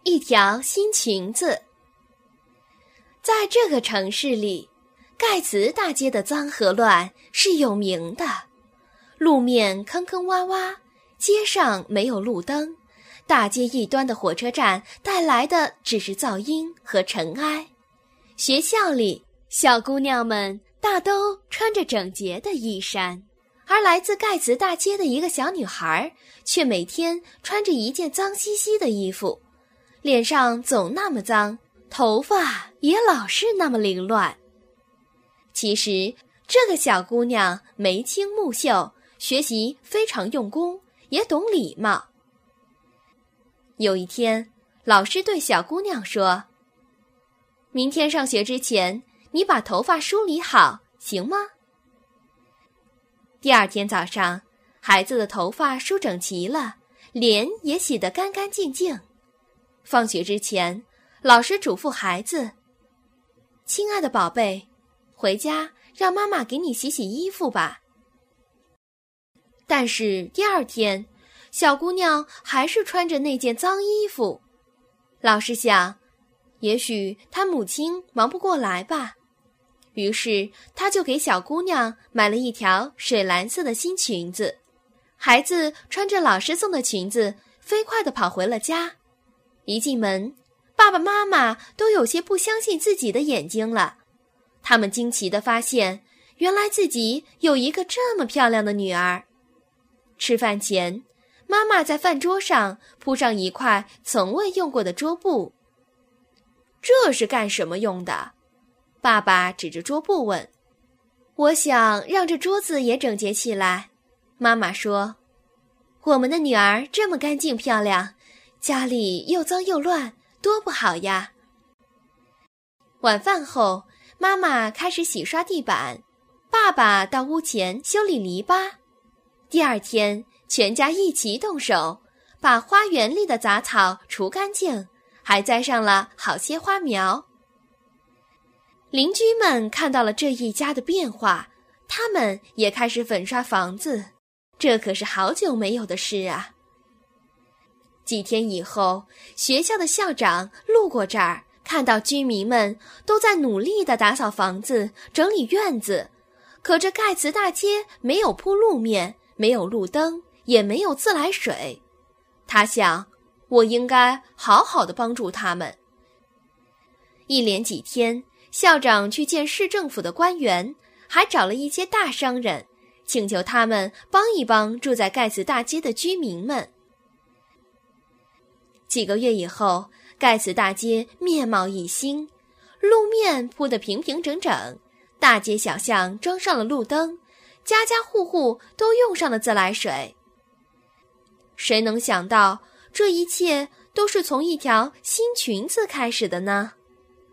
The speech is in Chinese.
一条新裙子。在这个城市里，盖茨大街的脏和乱是有名的，路面坑坑洼洼，街上没有路灯，大街一端的火车站带来的只是噪音和尘埃。学校里，小姑娘们大都穿着整洁的衣衫，而来自盖茨大街的一个小女孩却每天穿着一件脏兮兮的衣服，脸上总那么脏，头发也老是那么凌乱。其实这个小姑娘眉清目秀，学习非常用功，也懂礼貌。有一天，老师对小姑娘说：“明天上学之前，你把头发梳理好，行吗？”第二天早上，孩子的头发梳整齐了，脸也洗得干干净净。放学之前，老师嘱咐孩子：“亲爱的宝贝，回家让妈妈给你洗洗衣服吧。”但是第二天，小姑娘还是穿着那件脏衣服。老师想，也许她母亲忙不过来吧，于是他就给小姑娘买了一条水蓝色的新裙子。孩子穿着老师送的裙子，飞快地跑回了家。一进门，爸爸妈妈都有些不相信自己的眼睛了。他们惊奇地发现，原来自己有一个这么漂亮的女儿。吃饭前，妈妈在饭桌上铺上一块从未用过的桌布。这是干什么用的？爸爸指着桌布问。我想让这桌子也整洁起来，妈妈说。我们的女儿这么干净漂亮，家里又脏又乱，多不好呀。晚饭后，妈妈开始洗刷地板，爸爸到屋前修理篱笆。第二天，全家一起动手，把花园里的杂草除干净，还栽上了好些花苗。邻居们看到了这一家的变化，他们也开始粉刷房子，这可是好久没有的事啊。几天以后，学校的校长路过这儿，看到居民们都在努力地打扫房子，整理院子，可这盖茨大街没有铺路面，没有路灯，也没有自来水。他想，我应该好好地帮助他们。一连几天，校长去见市政府的官员，还找了一些大商人，请求他们帮一帮住在盖茨大街的居民们。几个月以后，盖茨大街面貌一新，路面铺得平平整整，大街小巷装上了路灯，家家户户都用上了自来水。谁能想到，这一切都是从一条新裙子开始的呢？